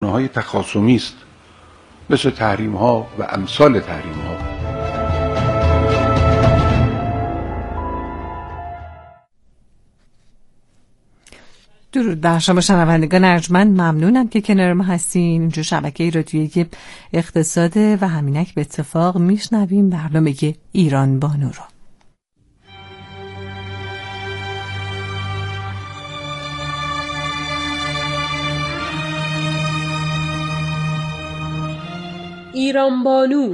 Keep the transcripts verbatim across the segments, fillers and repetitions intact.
های تخاصمی است، مثل تحریم ها و امثال تحریم ها. درود بر شما شنوندگان ارجمند، ممنونم که کنار ما هستین. اینجا شبکه رادیویی اقتصاد و همینک به اتفاق میشنویم برنامه ایران بانو رو. ایران بانو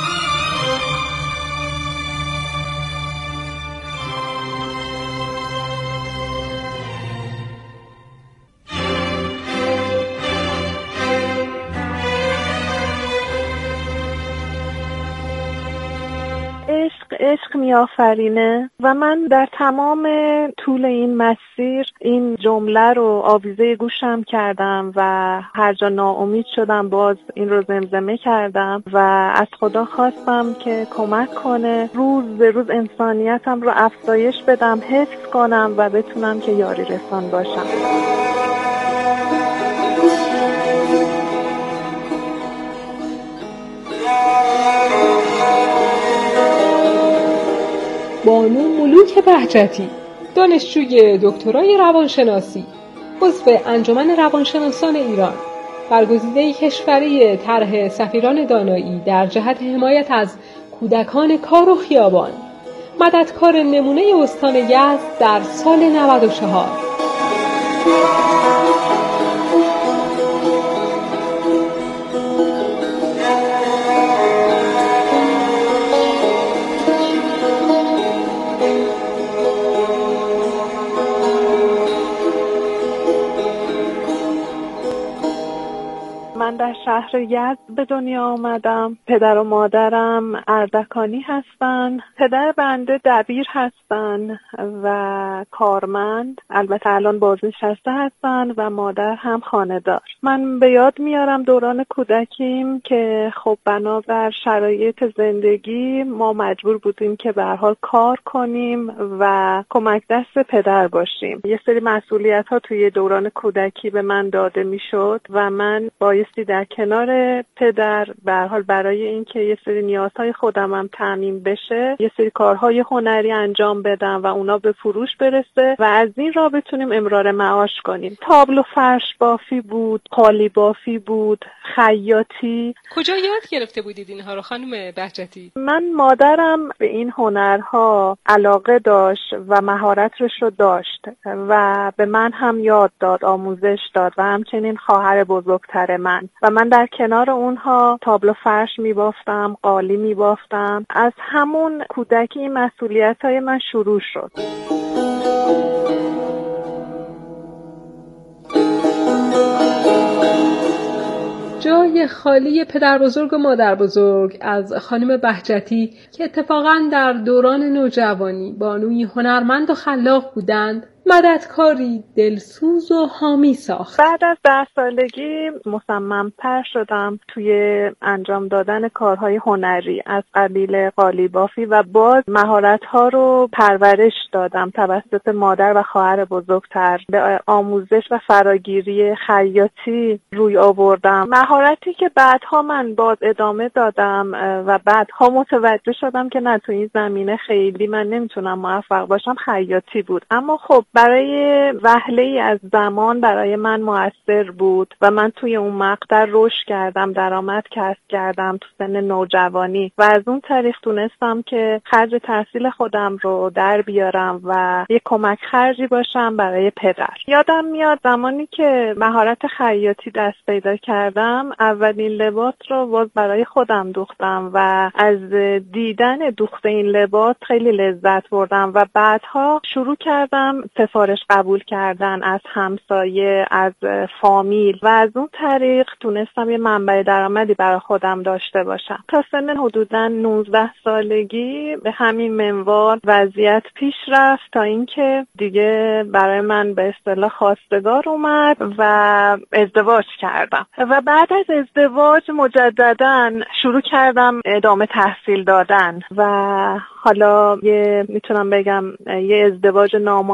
عشق میآفرینه و من در تمام طول این مسیر این جمله رو آویزه گوشم کردم و هر جا ناامید شدم باز این رو زمزمه کردم و از خدا خواستم که کمک کنه روز به روز انسانیتم رو افزایش بدم، حفظ کنم و بتونم که یاری رسان باشم. بانو ملوک بهجتی، دانشجوی دکترای روانشناسی، عضو انجمن روانشناسان ایران، برگزیده کشوری طرح سفیران دانایی در جهت حمایت از کودکان کار و خیابان، مددکار نمونه استان یزد در سال نود و چهار. من در شهر یزد به دنیا آمدم. پدر و مادرم اردکانی هستن. پدر بنده دبیر هستن و کارمند، البته الان بازنشسته هستن، و مادر هم خانه‌دار. من به یاد میارم دوران کودکیم که خب بنابر شرایط زندگی ما مجبور بودیم که به هر حال کار کنیم و کمک دست پدر باشیم. یه سری مسئولیت‌ها توی دوران کودکی به من داده میشد و من بایستی در کنار پدر به هر حال برای اینکه یه سری نیازهای خودم هم تامین بشه یه سری کارهای هنری انجام بدم و اونا به فروش برسه و از این راه بتونیم امرار معاش کنیم. تابلو فرش بافی بود، قالی بافی بود، خیاطی. کجا یاد گرفته بودید اینها رو خانم بهجتی؟ من مادرم به این هنرها علاقه داشت و مهارتش رو داشت و به من هم یاد داد، آموزش داد و همچنین خواهر بزرگتر من و من در کنار اونها تابلو فرش می‌بافتم، قالی می‌بافتم. از همون کودکی این مسئولیت‌های من شروع شد. جای خالی پدر بزرگ و مادر بزرگ از خانم بهجتی که اتفاقاً در دوران نوجوانی بانوی هنرمند و خلاق بودند، مددکاری دلسوز و حامی ساخت. بعد از ده سالگی مصمم‌تر شدم توی انجام دادن کارهای هنری از قبیل قالی بافی و باز مهارت‌ها رو پرورش دادم توسط مادر و خواهر بزرگتر. به آموزش و فراگیری خیاطی روی آوردم، مهارتی که بعدها من باز ادامه دادم و بعدها متوجه شدم که نه، تو این زمینه خیلی من نمیتونم موفق باشم. خیاطی بود، اما خب برای وهله‌ای از زمان برای من مؤثر بود و من توی اون مقطع رشد کردم، درآمد کسب کردم تو سن نوجوانی و از اون طریق تونستم که خرج تحصیل خودم رو در بیارم و یک کمک خرجی باشم برای پدر. یادم میاد زمانی که مهارت خیاطی دست پیدا کردم، اولین لباس رو باز برای خودم دوختم و از دیدن دوخت این لباس خیلی لذت بردم و بعدها شروع کردم سفارش قبول کردن از همسایه، از فامیل و از اون طریق تونستم یه منبع درآمدی برای خودم داشته باشم. تا سن حدوداً نوزده سالگی به همین منوال وضعیت پیش رفت تا اینکه دیگه برای من به اصطلاح خواستگار اومد و ازدواج کردم و بعد از ازدواج مجدداً شروع کردم ادامه تحصیل دادن و حالا یه میتونم بگم یه ازدواج ناموفق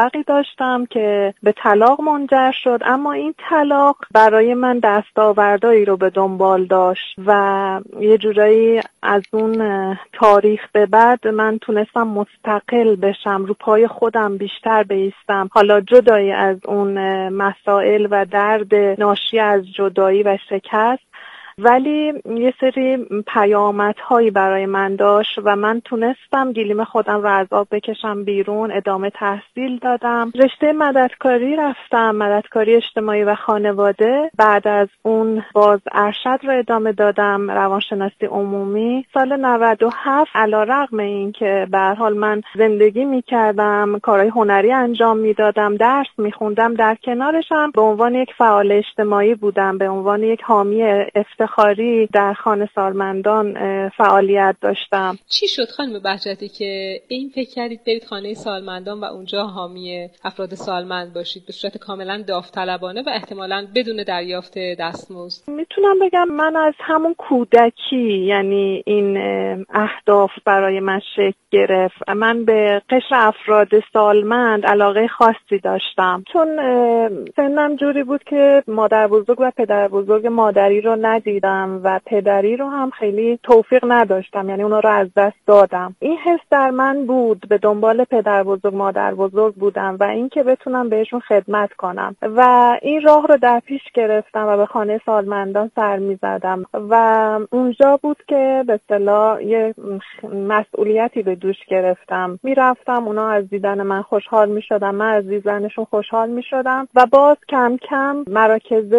موفقی داشتم که به طلاق منجر شد، اما این طلاق برای من دستاوردهایی رو به دنبال داشت و یه جورایی از اون تاریخ به بعد من تونستم مستقل بشم، رو پای خودم بیشتر بایستم، حالا جدایی از اون مسائل و درد ناشی از جدایی و شکست، ولی یه سری پیامدهایی برای من داشت و من تونستم گلیم خودم رو از آب بکشم بیرون. ادامه تحصیل دادم، رشته مددکاری رفتم، مددکاری اجتماعی و خانواده. بعد از اون باز ارشد رو ادامه دادم، روانشناسی عمومی. سال نود و هفت علیرغم این که به هر حال من زندگی میکردم، کارهای هنری انجام میدادم، درس میخوندم، در کنارشم به عنوان یک فعال اجتماعی بودم، به عنوان یک حامی افتخاری در خانه سالمندان فعالیت داشتم. چی شد خانم بهجتی که این فکر کردید برید خانه سالمندان و اونجا حامی افراد سالمند باشید به صورت کاملا داوطلبانه و احتمالاً بدون دریافت دستمزد؟ میتونم بگم من از همون کودکی، یعنی این اهداف برای من شکل گرفت. من به قشر افراد سالمند علاقه خاصی داشتم، چون سنم جوری بود که مادر بزرگ و پدر بزرگ مادری رو ندیدم و پدری رو هم خیلی توفیق نداشتم، یعنی اونا رو از دست دادم. این حس در من بود، به دنبال پدر بزرگ مادر بزرگ بودم و اینکه بتونم بهشون خدمت کنم و این راه رو در پیش گرفتم و به خانه سالمندان سر می‌زدم و اونجا بود که به اصطلاح یه مسئولیتی به دوش گرفتم. میرفتم، اونا از دیدن من خوشحال می‌شدن، من از دیدنشون خوشحال می‌شدم و باز کم کم مراکز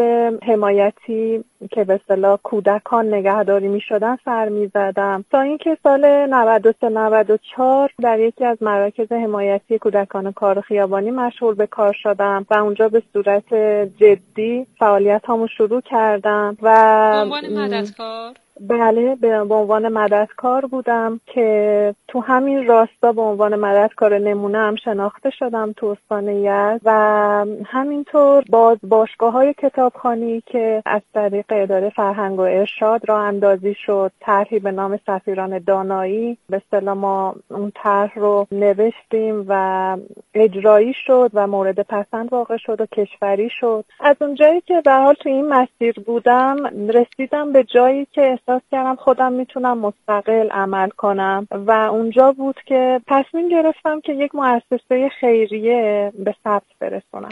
حمایتی که به اصطلاح کودکان نگهداری می‌شدن سر می‌زدم تا اینکه سال نود و سه نود و چهار در یکی از مراکز حمایتی کودکان کار خیابانی مشغول به کار شدم و اونجا به صورت جدی فعالیتامو شروع کردم و به عنوان مددکار. بله، به عنوان مددکار بودم که تو همین راستا به عنوان مددکار نمونه هم شناخته شدم تو استان یزد و همینطور باز باشگاه‌های کتابخوانی که از طریق اداره فرهنگ و ارشاد راه اندازی شد، طرحی به نام سفیران دانایی، به اصطلاح ما اون طرح رو نوشتیم و اجرایی شد و مورد پسند واقع شد و کشوری شد. از اونجایی که به حال تو این مسیر بودم رسیدم به جایی که احساس کردم خودم میتونم مستقل عمل کنم و اونجا بود که تصمیم گرفتم که یک مؤسسه خیریه به ثبت برسونم.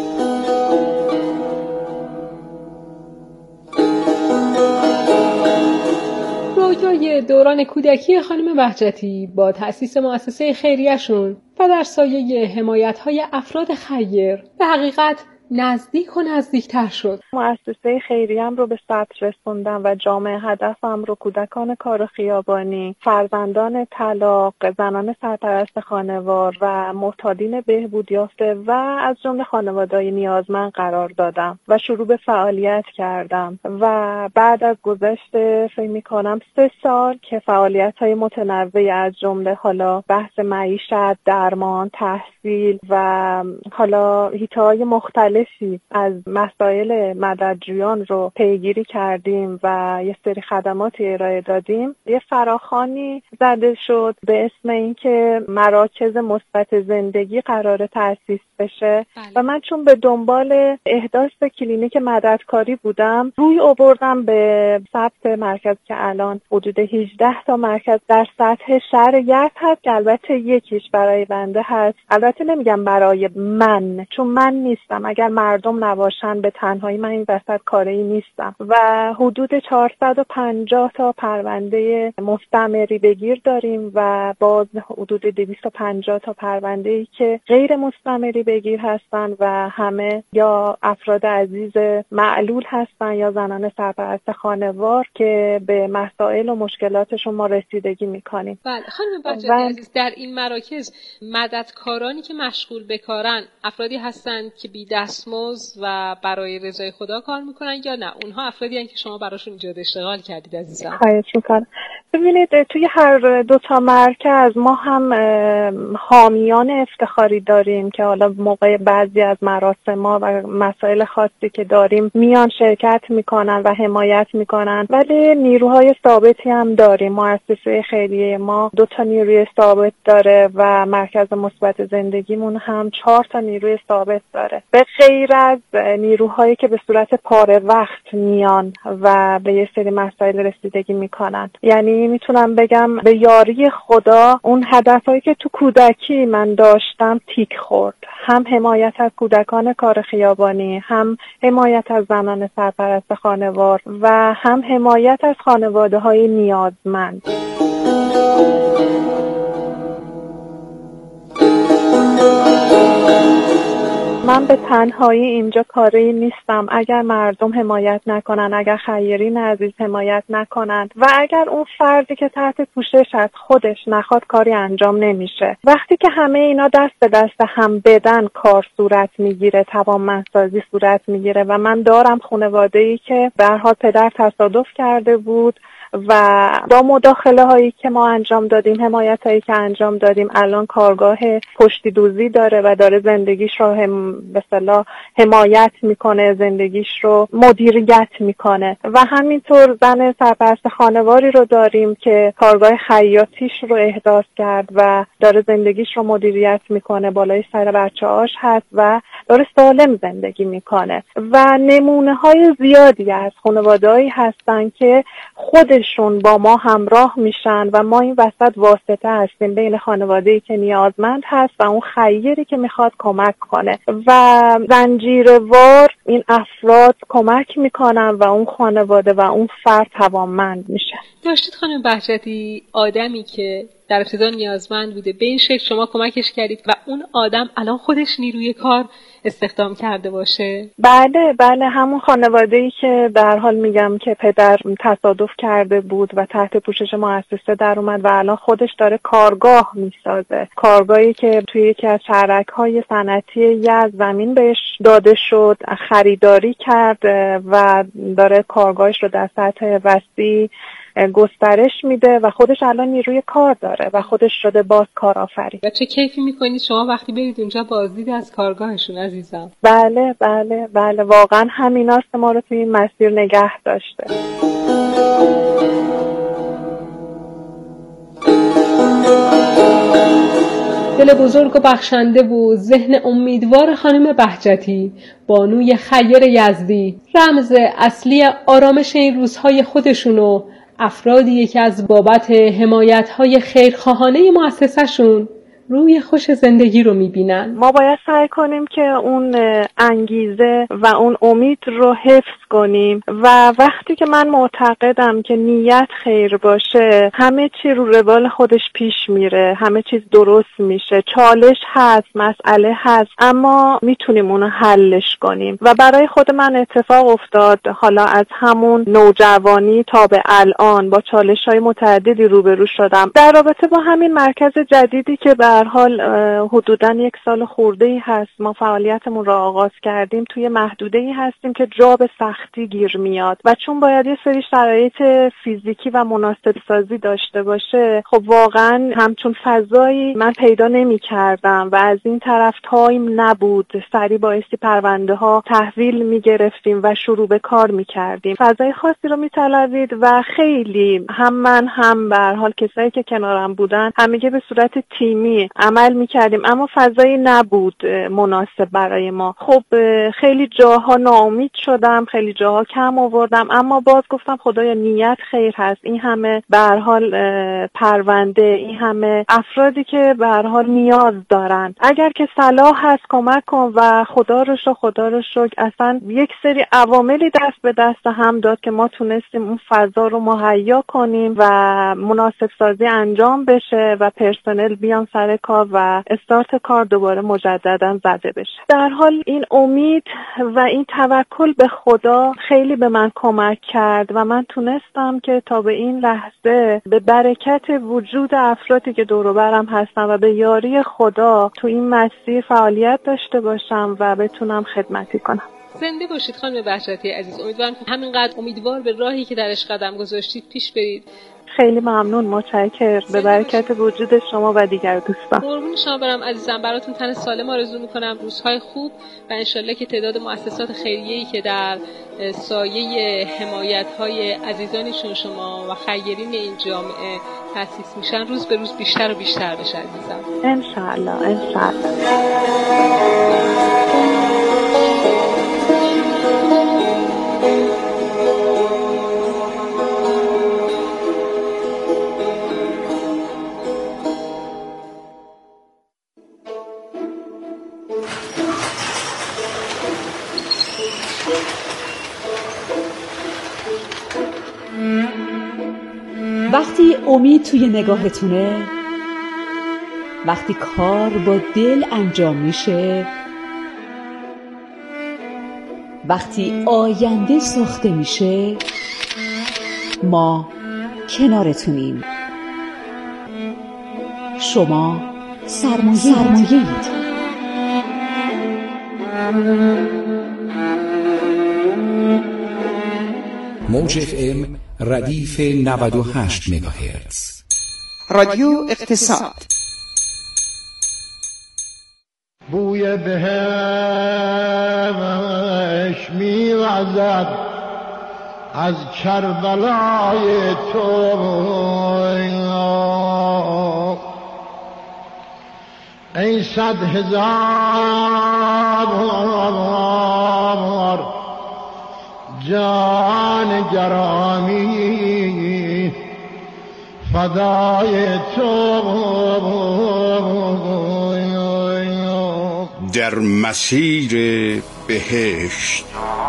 رویای دوران کودکی خانم بهجتی با تأسیس مؤسسه خیریه‌شون و در سایه حمایت‌های افراد خیر به حقیقت نزدیک و نزدیکتر شد. مؤسسه خیریم رو به ثبت رسوندم و جامعه هدفم رو کودکان کار خیابانی، فرزندان طلاق، زنان سرپرست خانوار و معتادین بهبود یافته و از جمله خانواده‌های نیازمند قرار دادم و شروع به فعالیت کردم و بعد از گذشت فکر می‌کنم سه سال که فعالیت‌های متنوعی از جمله حالا بحث معیشت، درمان، تحصیل و حالا حیطه‌های مختلف از مسائل مددجویان رو پیگیری کردیم و یه سری خدماتی ارائه دادیم، یه فراخوانی زده شد به اسم اینکه مراکز مثبت زندگی قرار تأسیس بشه. بله. و من چون به دنبال احداث کلینیک مددکاری بودم، روی آوردم به ثبت مرکز که الان حدود هجده تا مرکز در سطح شهر یزد هست که البته یکیش برای بنده هست. البته نمیگم برای من، چون من نیستم، اگر مردم نباشن به تنهایی من این وسط کاری نیستم و حدود چهارصد و پنجاه تا پرونده مستمری بگیر داریم و باز حدود دویست و پنجاه تا پرونده‌ای که غیر مستمری بگیر هستن و همه یا افراد عزیز معلول هستن یا زنان سرپرست خانوار که به مسائل و مشکلاتشون ما رسیدگی میکنیم. بله خانم بهجتی و... عزیز، در این مراکز مددکارانی که مشغول به کارن افرادی هستند که بی دستمزد و برای رضای خدا کار میکنن یا نه اونها افرادی هستند که شما براشون ایجاد اشتغال کردید عزیزم؟ خواهش میکنم. ببینید توی هر دو تا مرکز ما هم حامیان افتخاری داریم که حالا موقع بعضی از مراسم‌ها و مسائل خاصی که داریم میان شرکت میکنن و حمایت میکنن، ولی نیروهای ثابتی هم داریم. مؤسسه خیریه ما دو تا نیروی ثابت داره و مرکز مثبت زندگیمون هم چهار تا نیروی ثابت داره، به غیر از نیروهایی که به صورت پاره وقت میان و به یه سری مسائل رسیدگی میکنن. یعنی میتونم بگم به یاری خدا اون هدفهایی که تو کودکی من داشتم تیک خورد، هم حمایت از کودکان کار خیابانی، هم حمایت از زنان سرپرست خانوار و هم حمایت از خانواده های نیازمند. من به تنهایی اینجا کاری نیستم. اگر مردم حمایت نکنن، اگر خیرین عزیز حمایت نکنن و اگر اون فردی که تحت پوشش از خودش نخواد، کاری انجام نمیشه. وقتی که همه اینا دست به دست هم بدن کار صورت میگیره، توانمندسازی صورت میگیره. و من دارم خانواده‌ای که به هر حال پدر تصادف کرده بود و با مداخله هایی که ما انجام دادیم، حمایت هایی که انجام دادیم، الان کارگاه پشتی دوزی داره و داره زندگیش رو هم به اصطلاح حمایت میکنه، زندگیش رو مدیریت میکنه. و همینطور زن سرپرست خانواری رو داریم که کارگاه خیاطیش رو احداث کرد و داره زندگیش رو مدیریت میکنه، بالای سر بچه‌هاش هست و داره سالم زندگی میکنه. و نمونه های زیادی از خانواده‌ای هستن که خود شون با ما همراه میشن و ما این وسط واسطه هستیم بین خانواده‌ای که نیازمند هست و اون خیری که میخواد کمک کنه و زنجیروار این افراد کمک میکنن و اون خانواده و اون فرد توانمند میشه. داشتید خانم بهجتی آدمی که در ابتدا نیازمند بوده، به این شکل شما کمکش کردید و اون آدم الان خودش نیروی کار استخدام کرده باشه؟ بله بله، همون خانواده‌ای که به هر حال میگم که پدر تصادف کرده بود و تحت پوشش مؤسسه در اومد و الان خودش داره کارگاه میسازه، کارگاهی که توی یکی از شهرک‌های صنعتی یزد زمین بهش داده شد، خریداری کرد و داره کارگاهش رو در سطح وسیع گسترش میده و خودش الان نیروی کار داره و خودش شده باز کارآفرین. و چه کیفی میکنید شما وقتی برید اونجا بازدید از کارگاهشون عزیزم؟ بله بله بله، واقعا همیناست ما رو توی این مسیر نگه داشته. دل بزرگ و بخشنده و ذهن امیدوار خانم بهجتی، بانوی خیر یزدی، رمز اصلی آرامش این روزهای خودشونو افرادی که از بابت حمایت‌های خیرخواهانه مؤسسه‌شون روی خوش زندگی رو میبینن. ما باید سعی کنیم که اون انگیزه و اون امید رو حفظ کنیم و وقتی که من معتقدم که نیت خیر باشه، همه چی رو روال خودش پیش میره، همه چیز درست میشه. چالش هست، مسئله هست، اما میتونیم اونو حلش کنیم. و برای خود من اتفاق افتاد، حالا از همون نوجوانی تا به الان با چالش‌های متعددی روبرو شدم در رابطه با همین مرکز جدیدی که به هر حال حدوداً یک سال خورده‌ای هست ما فعالیتمون را آغاز کردیم. توی محدوده‌ای هستیم که جا به سختی گیر میاد و چون باید یه سری شرایط فیزیکی و مناسب سازی داشته باشه، خب واقعاً همچون فضایی من پیدا نمی‌کردم و از این طرف تایم نبود. سری بایستی پرونده ها تحویل می‌گرفتیم و شروع به کار می‌کردیم. فضای خاصی رو می‌طلبید و خیلی هم من هم به هر حال کسایی که کنارم بودن همگی به صورت تیمی عمل میکردیم، اما فضایی نبود مناسب برای ما. خب خیلی جاها ناامید شدم، خیلی جاها کم آوردم، اما باز گفتم خدایا نیت خیر هست. این همه به هر حال پرونده، این همه افرادی که به هر حال نیاز دارن، اگر که صلاح هست کمک کن. و خدا رو شکر خدا رو شکر اصلا یک سری عواملی دست به دست هم داد که ما تونستیم اون فضا رو مهیا کنیم و مناسب سازی انجام بشه و پرسنل بیان سر کار و استارت کار دوباره مجددا زده بشه. در حال این امید و این توکل به خدا خیلی به من کمک کرد و من تونستم که تا به این لحظه به برکت وجود افرادی که دور و برم هستن و به یاری خدا تو این مسیر فعالیت داشته باشم و بتونم خدمتی کنم. زنده باشید خانم بهجتی عزیز. امیدوارم همینقدر امیدوار به راهی که درش قدم گذاشتید پیش برید. خیلی ممنون، متشکرم. به برکت وجود شما و دیگر دوستان. قربون شما برم عزیزم. براتون تن سالم آرزو میکنم، روزهای خوب و انشالله که تعداد مؤسسات خیریه‌ای که در سایه حمایت‌های عزیزانشون شما و خیرین این جامعه تأسیس میشن روز به روز بیشتر و بیشتر بشه عزیزم. انشالله انشالله. وقتی امید توی نگاهتونه، وقتی کار با دل انجام میشه، وقتی آینده ساخته میشه، ما کنارتونیم. شما سرمایه سرمایه‌اید. موج اف ام ردیف نود و هشت مگاهرتز. رادیو اقتصاد. بوی بهش می‌وزد از کربلای تو، ای صد هزار جان گرامی فدای تو. در مسیر بهشت.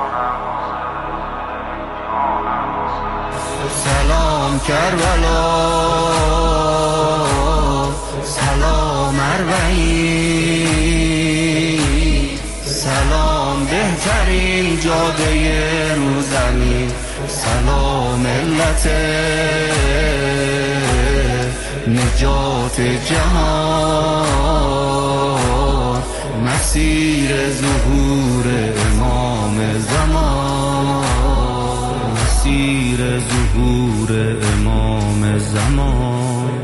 سلام کربلا، سلام اربعین، سلام بهترین جاده رو زمین، سلام ملت نجات جهان، مسیر ظهور امام زمان، مسیر ظهور امام زمان.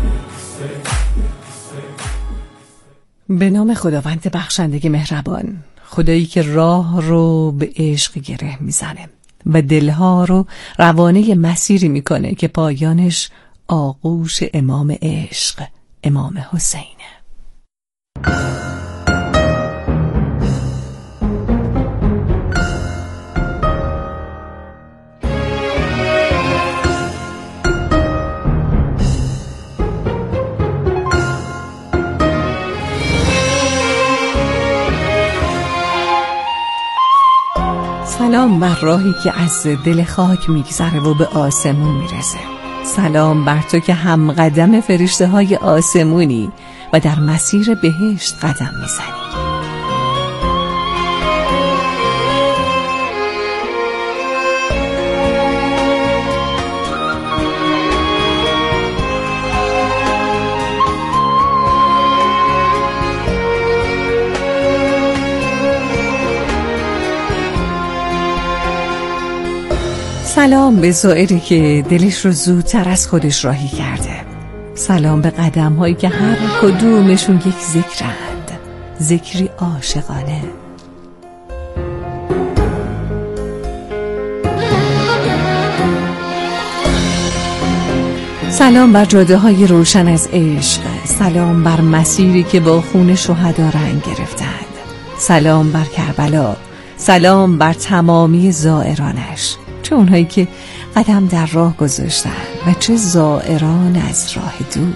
به نام خداوند بخشنده مهربان، خدایی که راه رو به عشق گره میزنه و دلها رو روانه مسیری میکنه که پایانش آغوش امام عشق، امام حسینه. سلام بر راهی که از دل خاک میگذره و به آسمون میرسه. سلام بر تو که هم قدم فرشته های آسمونی و در مسیر بهشت قدم میزنی. سلام به زائری که دلش رو زودتر از خودش راهی کرده. سلام به قدم هایی که هر کدومشون یک ذکرند، ذکری عاشقانه. سلام بر جاده های روشن از عشق. سلام بر مسیری که با خون شهدا رنگ گرفتند. سلام بر کربلا. سلام بر تمامی زائرانش، چه اونهایی که قدم در راه گذاشتن و چه زائران از راه دور.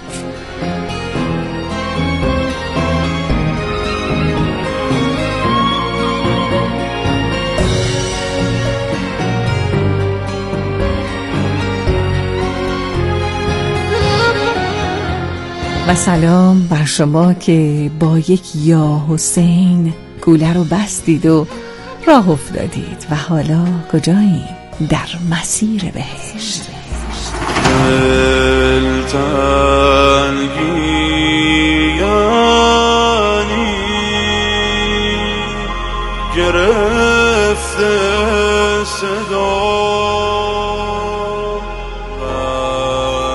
و سلام بر شما که با یک یا حسین کوله رو بستید و راه افتادید و حالا کجایید؟ در مسیر بهشت. دلتنگی یعنی گرفته صدا،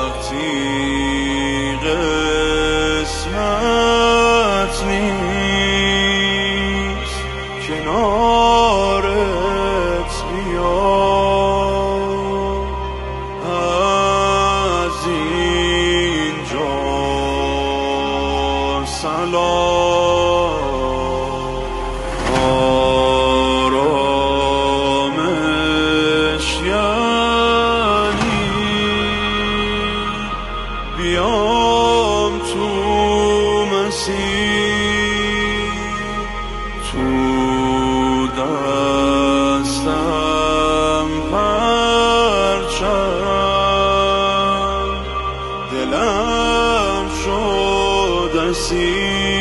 رسی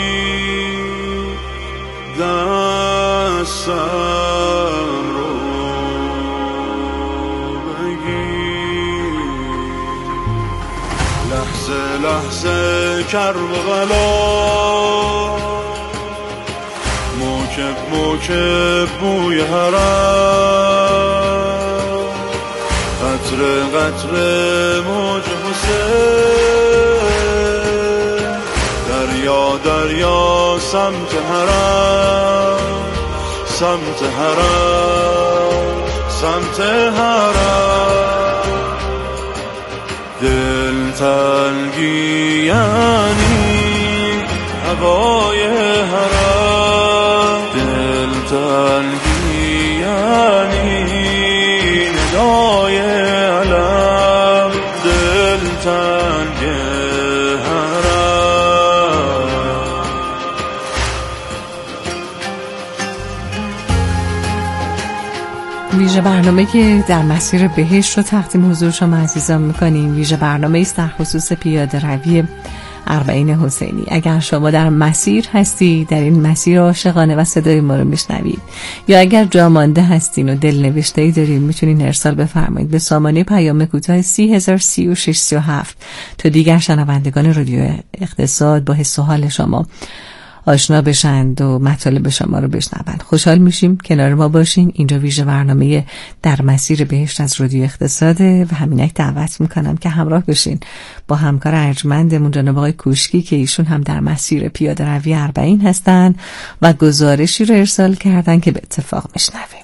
دستم رو بگیر، لحظه لحظه کربلا موکب موکب بوی حرم، قطره قطره موج حسین، دریا دریا سمت حرم، سمت حرم، سمت حرم. دل تنگی یعنی هوای حرم، دل تنگی یعنی ندای علم، دل تنگ ویژه برنامه که در مسیر بهشت رو تقدیم حضور شما عزیزان میکنیم. ویژه برنامه است در خصوص پیاده روی اربعین حسینی. اگر شما در مسیر هستی، در این مسیر عاشقانه و صدای ما رو میشنوید، یا اگر جا مانده هستین و دل نوشته‌ای دارین، میتونین ارسال بفرمایید به سامانه پیام کوتاه سی هزار سی و شش سی و هفت تا دیگر شنوندگان رادیو اقتصاد با حس و حال شما آشنا بشند و مطالب شما رو بشنوند. خوشحال میشیم کنار ما باشین. اینجا ویژه برنامه در مسیر بهشت از رادیو اقتصاده و همینک دعوت میکنم که همراه بشین با همکار ارجمندمون جناب آقای کوشکی که ایشون هم در مسیر پیاده روی اربعین هستن و گزارشی رو ارسال کردن که به اتفاق میشنویم.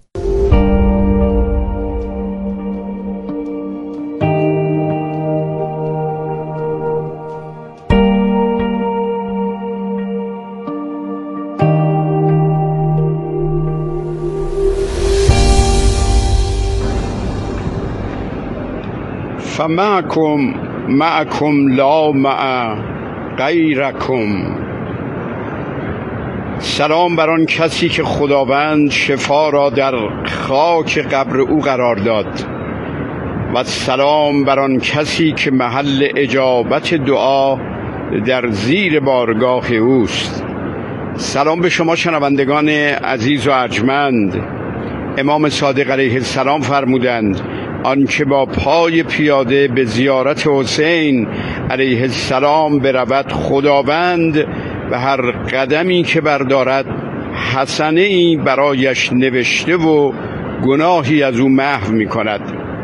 فمعکم معکم لا مع غیرکم. سلام بر آن کسی که خداوند شفا را در خاک قبر او قرار داد و سلام بر آن کسی که محل اجابت دعا در زیر بارگاه اوست. سلام به شما شنوندگان عزیز و ارجمند. امام صادق علیه السلام فرمودند آنکه با پای پیاده به زیارت حسین علیه السلام برود، خداوند به هر قدمی که بردارد حسنه ای برایش نوشته و گناهی از او محو می کند.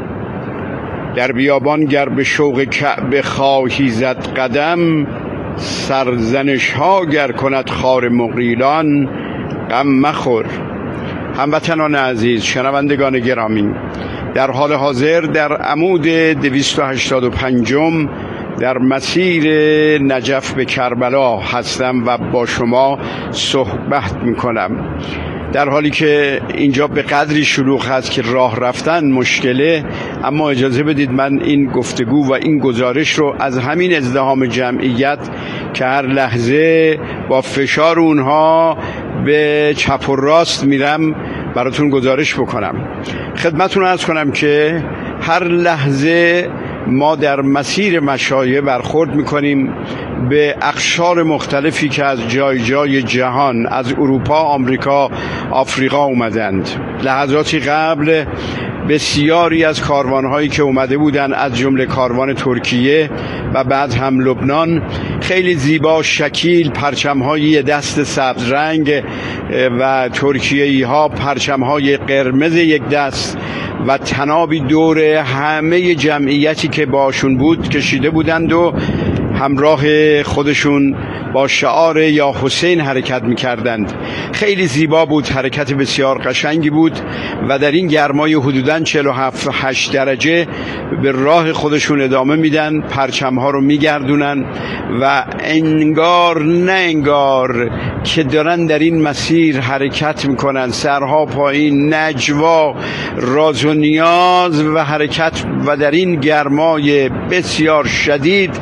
در بیابان گر به شوق کعبه خواهی زد قدم، سرزنش ها گر کند خار مغیلان غم مخور. هموطنان عزیز، شنوندگان گرامی، در حال حاضر در عمود دویست و هشتاد و پنج در مسیر نجف به کربلا هستم و با شما صحبت میکنم. در حالی که اینجا به قدری شلوغ هست که راه رفتن مشکله، اما اجازه بدید من این گفتگو و این گزارش رو از همین ازدحام جمعیت که هر لحظه با فشار اونها به چپ و راست میرم براتون گزارش بکنم. خدمتتون عرض کنم که هر لحظه ما در مسیر مشایع برخورد میکنیم به اقشار مختلفی که از جای جای جهان، از اروپا، آمریکا، آفریقا اومدند. لحظاتی قبل بسیاری از کاروانهایی که اومده بودن، از جمله کاروان ترکیه و بعد هم لبنان، خیلی زیبا شکیل پرچم‌های دست سبز رنگ و ترکیه‌ای ها پرچم‌های قرمز یک دست و تنابی دور همه جمعیتی که باشون بود کشیده بودند و همراه خودشون با شعار یا حسین حرکت می‌کردند. خیلی زیبا بود، حرکت بسیار قشنگی بود و در این گرمای حدوداً چهل و هفت هشت درجه به راه خودشون ادامه میدن، پرچم‌ها رو میگردونن و انگار نه انگار که دارن در این مسیر حرکت میکنن، سرها پایین، نجوا، راز و نیاز و حرکت و در این گرمای بسیار شدید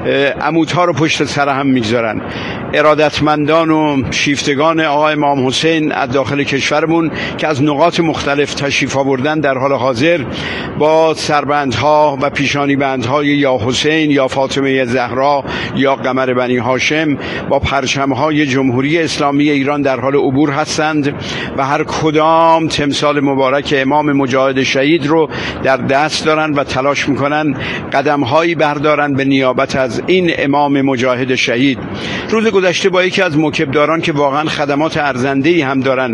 عمودها رو پشت سر هم میگذارن. ارادتمندان و شیفتگان آقای امام حسین از داخل کشورمون که از نقاط مختلف تشریف آوردن در حال حاضر با سربندها و پیشانی بندهای یا حسین یا فاطمه زهرا یا قمر بنی هاشم با پرچمهای جمهوری اسلامی ایران در حال عبور هستند و هر کدام تمثال مبارک امام مجاهد شهید رو در دست دارن و تلاش میکنن قدمهایی بردارن به نیابت از این امام مجاهد شهید. روز گذشته با یکی از موکبداران که واقعا خدمات ارزنده‌ای هم دارن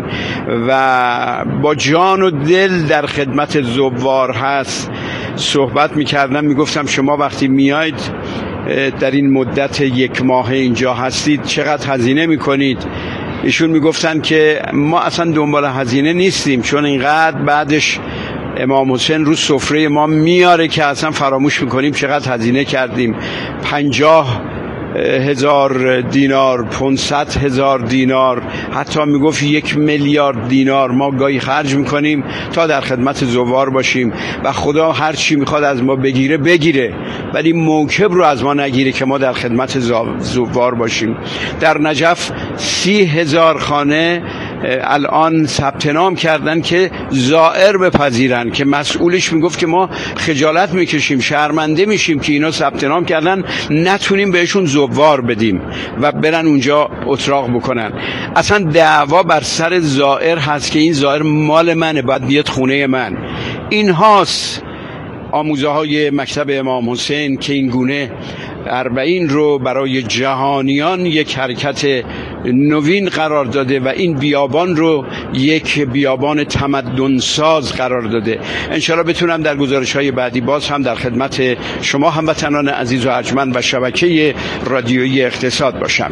و با جان و دل در خدمت زوار هست صحبت میکردم. میگفتم شما وقتی میاید در این مدت یک ماه اینجا هستید چقدر هزینه میکنید؟ ایشون میگفتن که ما اصلا دنبال هزینه نیستیم، چون اینقدر بعدش امام حسین رو سفره ما میاره که اصلا فراموش میکنیم چقدر هزینه کردیم. پنجاه هزار دینار، پانصد هزار دینار، حتی میگفت یک میلیارد دینار ما گاهی خرج میکنیم تا در خدمت زوار باشیم و خدا هر چی میخواد از ما بگیره بگیره، ولی موکب رو از ما نگیره که ما در خدمت زوار باشیم. در نجف سی هزار خانه الان ثبت نام کردن که زائر بپذیرن، که مسئولش میگفت که ما خجالت میکشیم، شرمنده میشیم که اینا ثبت نام کردن نتونیم بهشون زوار بدیم و برن اونجا اتراق بکنن. اصلا دعوا بر سر زائر هست که این زائر مال منه، باید بیاد خونه من. این هاست آموزه های مکتب امام حسین که این گونه اربعین رو برای جهانیان یک حرکت نوین قرار داده و این بیابان رو یک بیابان تمدن ساز قرار داده. انشاءالله بتونم در گزارش های بعدی باز هم در خدمت شما هموطنان عزیز و ارجمند و شبکه رادیویی اقتصاد باشم.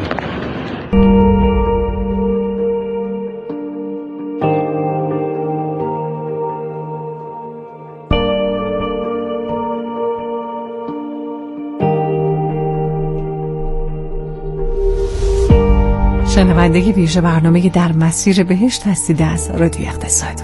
شنونده ویژه برنامه در مسیر بهشت هستید از رادیو اقتصاد.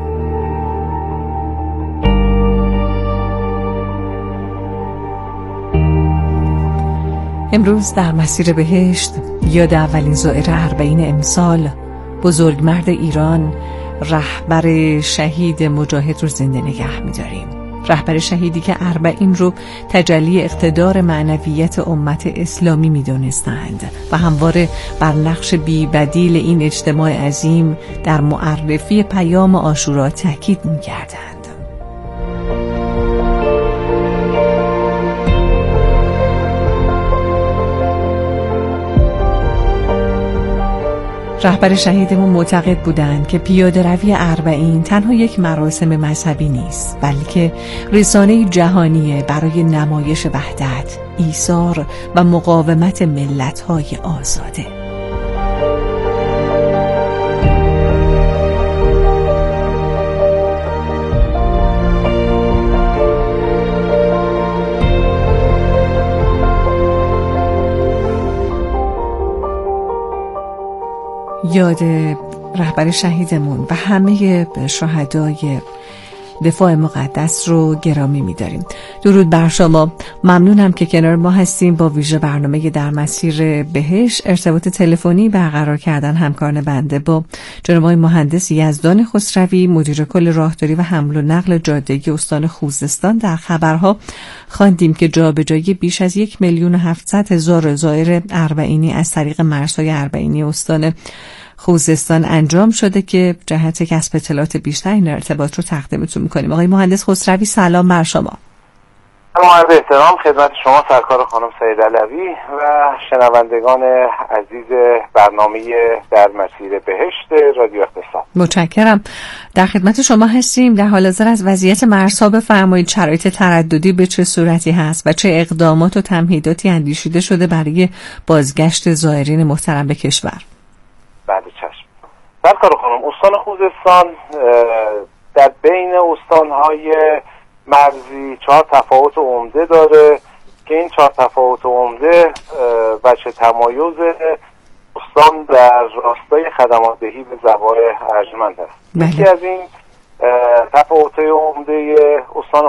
امروز در مسیر بهشت یاد اولین زائر اربعین امسال بزرگمرد ایران، رهبر شهید مجاهد رو زنده نگه می‌داریم. رهبر شهیدی که اربعین رو تجلی اقتدار معنویت امت اسلامی می‌دونستند و همواره بر نقش بی‌بدیل این اجتماع عظیم در معرفی پیام عاشورا تاکید می‌کردند. رهبر شهیدمون معتقد بودند که پیاده روی اربعین تنها یک مراسم مذهبی نیست، بلکه رسانه جهانیه برای نمایش وحدت، ایثار و مقاومت ملت‌های آزاده. یاد رهبر شهیدمون و همه شهدای دفاع مقدس رو گرامی می‌داریم. درود بر شما. ممنونم که کنار ما هستیم. با ویژه برنامه در مسیر بهشت ارتباط تلفنی برقرار کردن همکاران بنده با جناب آقای مهندس یزدان خسروی، مدیر کل راهداری و حمل و نقل جاده‌ای استان خوزستان. در خبرها خواندیم که جابجایی بیش از یک میلیون و هفتصد هزار زائر اربعینی از طریق مرزهای اربعینی استان خوزستان انجام شده که جهت کسب اطلاعات بیشتر این ارتباط رو تقدیمتون میکنیم. آقای مهندس خسروی سلام بر شما. عرض احترام خدمت شما سرکار خانم سید علوی و شنوندگان عزیز برنامه در مسیر بهشت رادیو اقتصاد. متشکرم. در خدمت شما هستیم. در حال حاضر از وضعیت مرزها بفرمایید، شرایط ترددی به چه صورتی هست و چه اقدامات و تمهیداتی اندیشیده شده برای بازگشت زائرین محترم به کشور؟ بله چشم. سرکار خانم، استان خوزستان در بین استانهای مرزی چهار تفاوت عمده داره که این چهار تفاوت عمده وجه تمایز استان در راستای خدمات دهی به زوار ارجمند است. یکی از این تفاوت عمده استان